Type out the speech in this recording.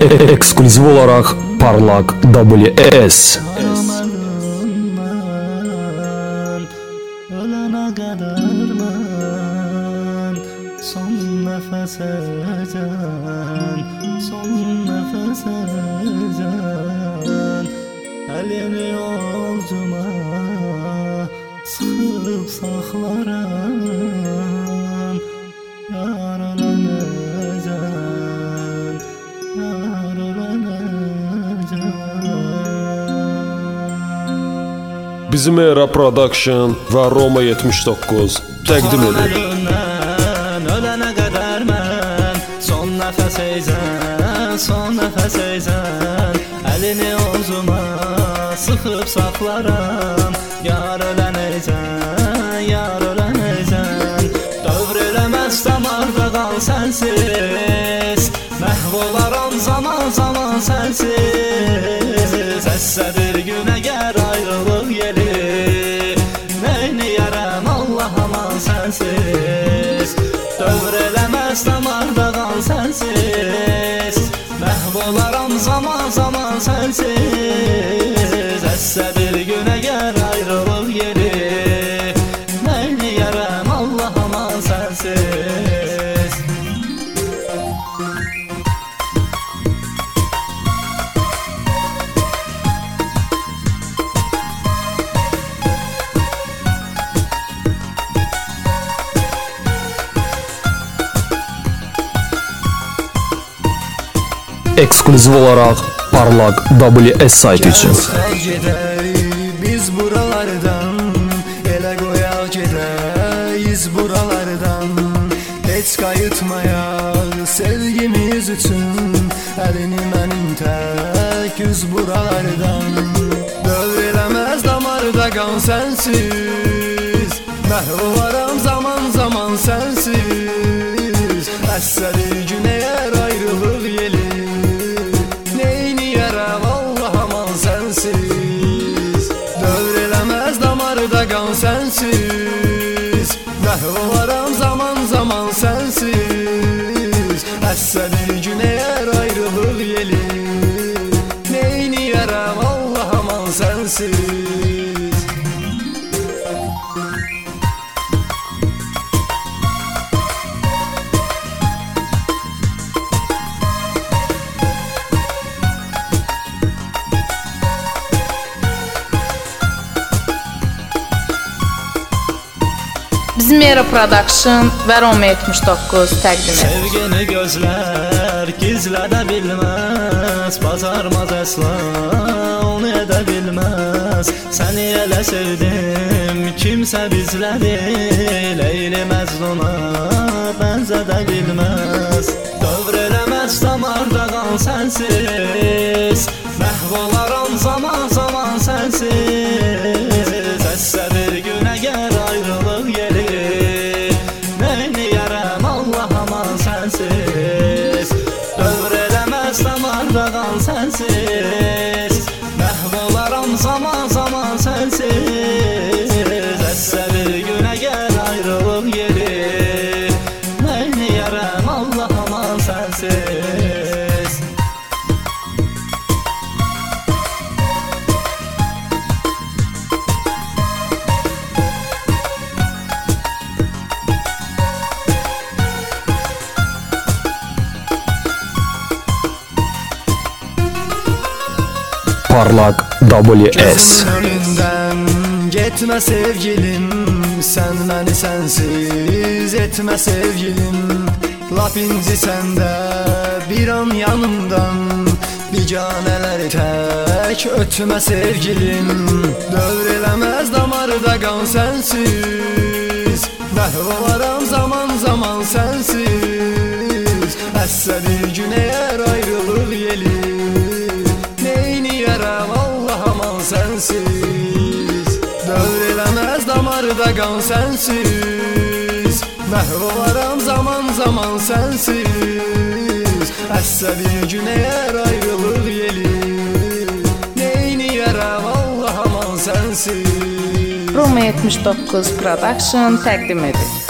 Eksklüziv olaraq Parlaq WS. Ölene kadar ben son nefese can, son nefese can. Elini yolcuma sıkıp saklarım, yar ölene can, yar ölene can. Bizim Era Production və Roma 79 təqdim edir. Ölene kadar ben son nefes eyzen, son nefes eyzen. Elini omzuma sıkıp saklarım, yar ölen eyzen, yar ölen eyzen. Dövrilemez damarda kal sensiz, mehvolaram zaman zaman sensiz. Esse bir gün eğer ayrılık gelir, neyni yarem Allah aman sensiz. Dövrilemez damarda kal sensiz, mehvolaram zaman zaman sensiz. Esse bir gün eğer ayrılık gelir, neyni yarem Allah aman sensiz. Eksklüziv olaraq Parlaq WS saytı üçün. Biz buralardan ele koyaq gedəyiz buralardan. Heç qayıtmayaq sevgimiz üçün, əlini mənim tək üz buralardan. Dövr eləməz damarda qan sənsiz, məhv olaram zaman zaman sənsiz. Əssə bir gün əgər ayrılıq gelir, neyni yaram Allah aman sensiz. Dövr eləməz damarda qan sənsiz, məhv olaram zaman zaman sensiz. Əssə bir gün əgər ayrılıq gelir, neyni yaram Allah aman sensiz. Bizim Era Production və Roma 79 təqdim edir. Sevgini gözler gizlədə bilməz, bacarmaz əsla onu edə bilməz. Səni elə sevdim kimsə bizləri, Leyli Məcnuna bənzədə bilməz. Dövr eləməz damarda qan sənsiz, məhv olaram zaman zaman sənsiz. Əssə bir gün əgər ayrılıq gelir, neyni yarəm Allah aman sensiz. Dövr eləməz damarda qan sənsiz, məhv olaram zaman zaman sensiz. Əssə bir gün əgər ayrılıq gelir, neyni yarəm Allah aman sensiz. Parlaq WS. Önündən getmə sevgilim, sən məni sənsiz etmə sevgilim. Lap inci səndə bir an yanımdan, biganələri tək ötmə sevgilim. Dövr eləməz damarda qan sənsiz, məhv olaram zaman zaman sənsiz. Əssə bir gün əgər ayrılıq gelir, neyni yaram Allah aman sensiz. Dövr eləməz damarda qan sənsiz, məhv olaram zaman zaman sənsiz. Əssə bir gün əgər ayrılıq gelir, neyni yaram Allah aman sensiz. Roma 79 Production təqdim edir.